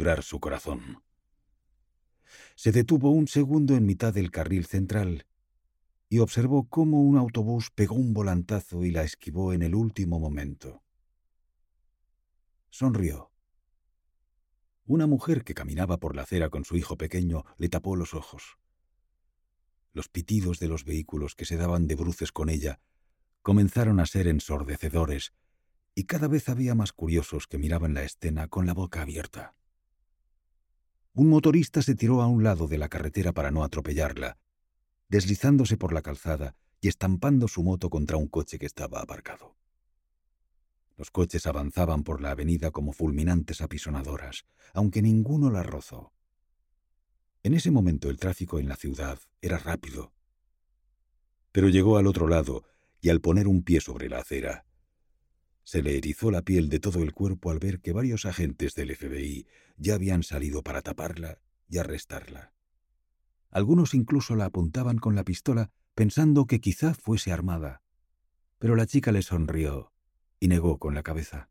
vibrar su corazón. Se detuvo un segundo en mitad del carril central y observó cómo un autobús pegó un volantazo y la esquivó en el último momento. Sonrió. Una mujer que caminaba por la acera con su hijo pequeño le tapó los ojos. Los pitidos de los vehículos que se daban de bruces con ella comenzaron a ser ensordecedores y cada vez había más curiosos que miraban la escena con la boca abierta. Un motorista se tiró a un lado de la carretera para no atropellarla, deslizándose por la calzada y estampando su moto contra un coche que estaba aparcado. Los coches avanzaban por la avenida como fulminantes apisonadoras, aunque ninguno la rozó. En ese momento el tráfico en la ciudad era rápido. Pero llegó al otro lado y al poner un pie sobre la acera, se le erizó la piel de todo el cuerpo al ver que varios agentes del FBI ya habían salido para taparla y arrestarla. Algunos incluso la apuntaban con la pistola pensando que quizá fuese armada, pero la chica le sonrió y negó con la cabeza.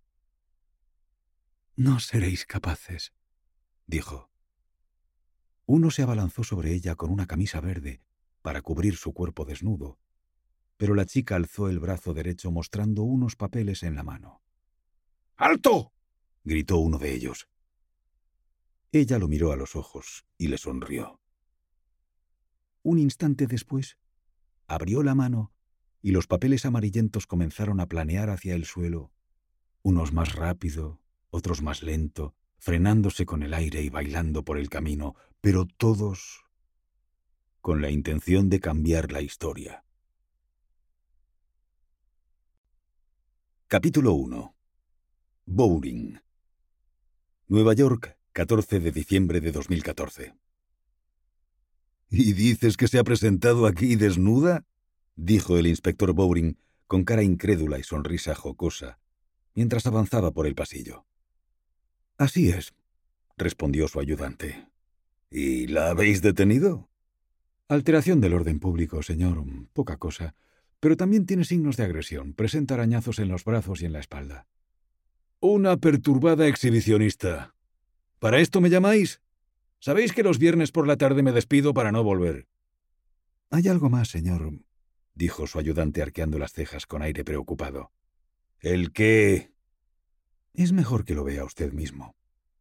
«No seréis capaces», dijo. Uno se abalanzó sobre ella con una camisa verde para cubrir su cuerpo desnudo, pero la chica alzó el brazo derecho mostrando unos papeles en la mano. «¡Alto!», gritó uno de ellos. Ella lo miró a los ojos y le sonrió. Un instante después, abrió la mano y los papeles amarillentos comenzaron a planear hacia el suelo, unos más rápido, otros más lento, frenándose con el aire y bailando por el camino, pero todos con la intención de cambiar la historia. Capítulo 1. Bowring. Nueva York, 14 de diciembre de 2014. «¿Y dices que se ha presentado aquí desnuda?», dijo el inspector Bowring con cara incrédula y sonrisa jocosa, mientras avanzaba por el pasillo. «Así es», respondió su ayudante. «¿Y la habéis detenido?». «Alteración del orden público, señor. Poca cosa. Pero también tiene signos de agresión. Presenta arañazos en los brazos y en la espalda». «Una perturbada exhibicionista. ¿Para esto me llamáis? Sabéis que los viernes por la tarde me despido para no volver». «Hay algo más, señor», dijo su ayudante arqueando las cejas con aire preocupado. «¿El qué?». «Es mejor que lo vea usted mismo».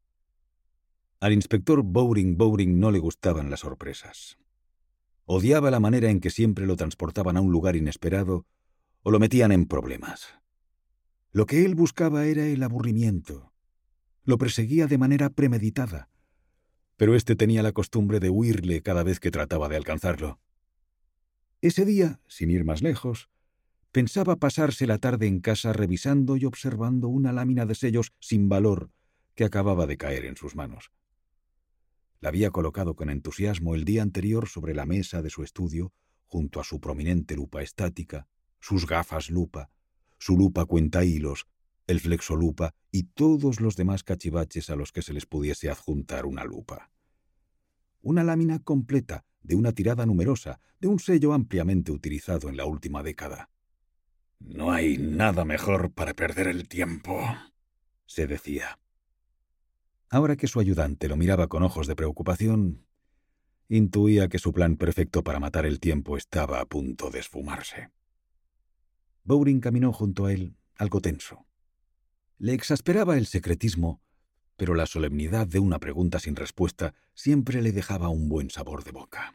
Al inspector Bowring no le gustaban las sorpresas. Odiaba la manera en que siempre lo transportaban a un lugar inesperado o lo metían en problemas. Lo que él buscaba era el aburrimiento. Lo perseguía de manera premeditada, pero éste tenía la costumbre de huirle cada vez que trataba de alcanzarlo. Ese día, sin ir más lejos, pensaba pasarse la tarde en casa revisando y observando una lámina de sellos sin valor que acababa de caer en sus manos. La había colocado con entusiasmo el día anterior sobre la mesa de su estudio, junto a su prominente lupa estática, sus gafas lupa, su lupa cuentahilos, el flexolupa y todos los demás cachivaches a los que se les pudiese adjuntar una lupa. Una lámina completa, de una tirada numerosa, de un sello ampliamente utilizado en la última década. «No hay nada mejor para perder el tiempo», se decía. Ahora que su ayudante lo miraba con ojos de preocupación, intuía que su plan perfecto para matar el tiempo estaba a punto de esfumarse. Bowring caminó junto a él, algo tenso. Le exasperaba el secretismo, pero la solemnidad de una pregunta sin respuesta siempre le dejaba un buen sabor de boca.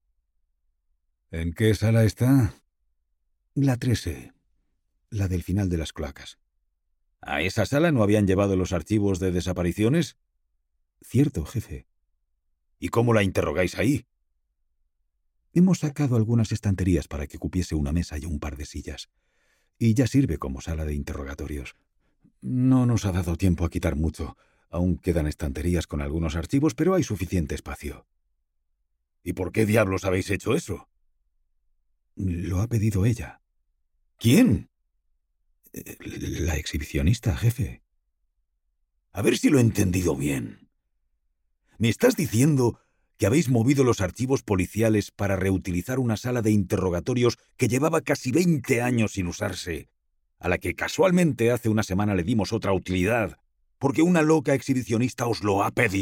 «¿En qué sala está?». «La 3E, la del final de las cloacas». «¿A esa sala no habían llevado los archivos de desapariciones?». «Cierto, jefe». «¿Y cómo la interrogáis ahí?». «Hemos sacado algunas estanterías para que cupiese una mesa y un par de sillas, y ya sirve como sala de interrogatorios. No nos ha dado tiempo a quitar mucho. Aún quedan estanterías con algunos archivos, pero hay suficiente espacio». «¿Y por qué diablos habéis hecho eso?». «Lo ha pedido ella». «¿Quién?». «La exhibicionista, jefe». «A ver si lo he entendido bien. ¿Me estás diciendo que habéis movido los archivos policiales para reutilizar una sala de interrogatorios que llevaba casi 20 años sin usarse, a la que casualmente hace una semana le dimos otra utilidad, porque una loca exhibicionista os lo ha pedido?»